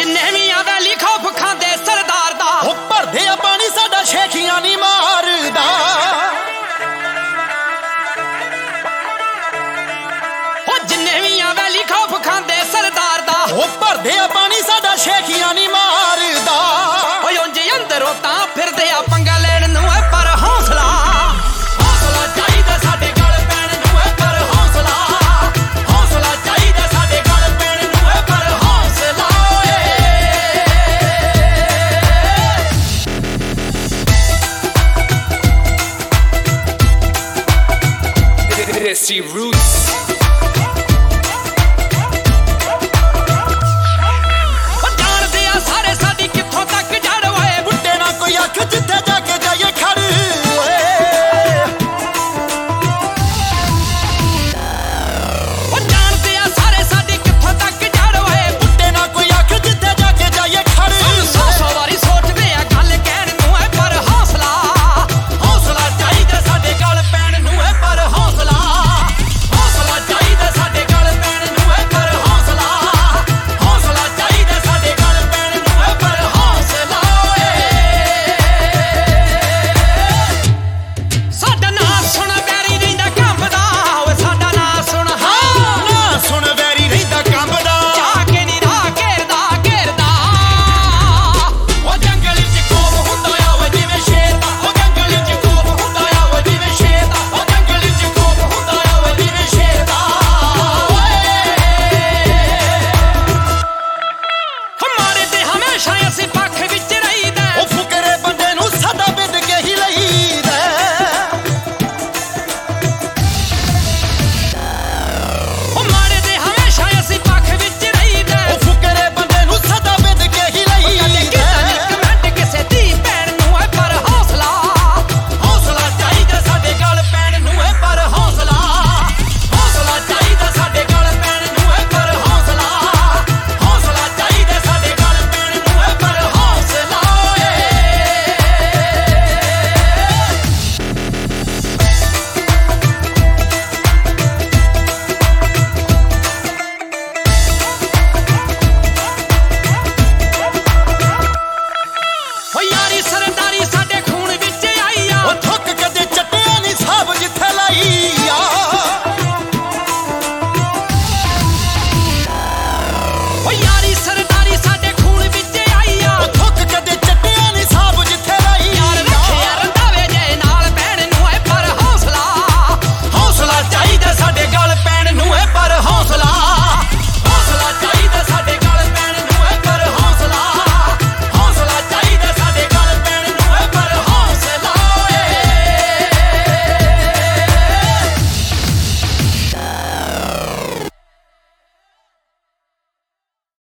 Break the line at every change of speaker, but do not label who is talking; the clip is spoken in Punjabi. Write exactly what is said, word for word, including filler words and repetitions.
ਜਿੰਨੇ ਵੀ ਆਵੇ ਲਿਖੋ ਫਖਾਂ ਦੇ ਸਰਦਾਰ ਦਾ
ਉਹ ਭਰਦੇ ਆ ਪਾਣੀ ਸਾਡਾ ਸ਼ੇਖੀਆਂ ਨਹੀਂ ਮਾਰਦਾ
ਉਹ ਜਿੰਨੇ ਵੀ ਆਵੇ ਲਿਖੋ ਫਖਾਂ ਦੇ ਸਰਦਾਰ ਦਾ
ਉਹ ਭਰਦੇ ਆ ਪਾਣੀ ਸਾਡਾ ਸ਼ੇਖੀਆਂ ਨਹੀਂ ਮਾਰਦਾ
ਓਏ ਉਂਝ ਅੰਦਰੋਂ ਤਾਂ ਫਿਰਦੇ ਆ ਪੰਗਾ ਲੈਣ ਨੂੰ ਪਰ ਹੌਸਲਾ ਹੌਸਲਾ ਚਾਹੀਦਾ ਸਾਡੇ ਗਲ ਪੈਣ ਨੂੰ ਪਰ ਹੌਸਲਾ ਹੌਸਲਾ ਚਾਹੀਦਾ ਸਾਡੇ ਗਲ ਪੈਣ ਨੂੰ ਪਰ ਹੌਸਲਾ ਓਏ ਦੇਸੀ ਰੂਟਸ